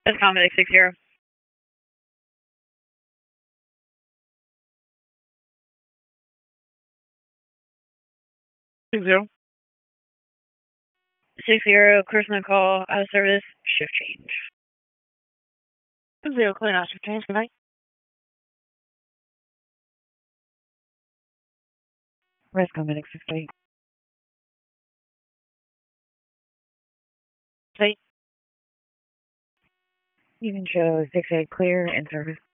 That's Comedic 60. 60. 60, Christmas call, out of service, shift change. 60, clear out shift change, good night. Where's Comedic 60? Say, you can show 68 clear in service.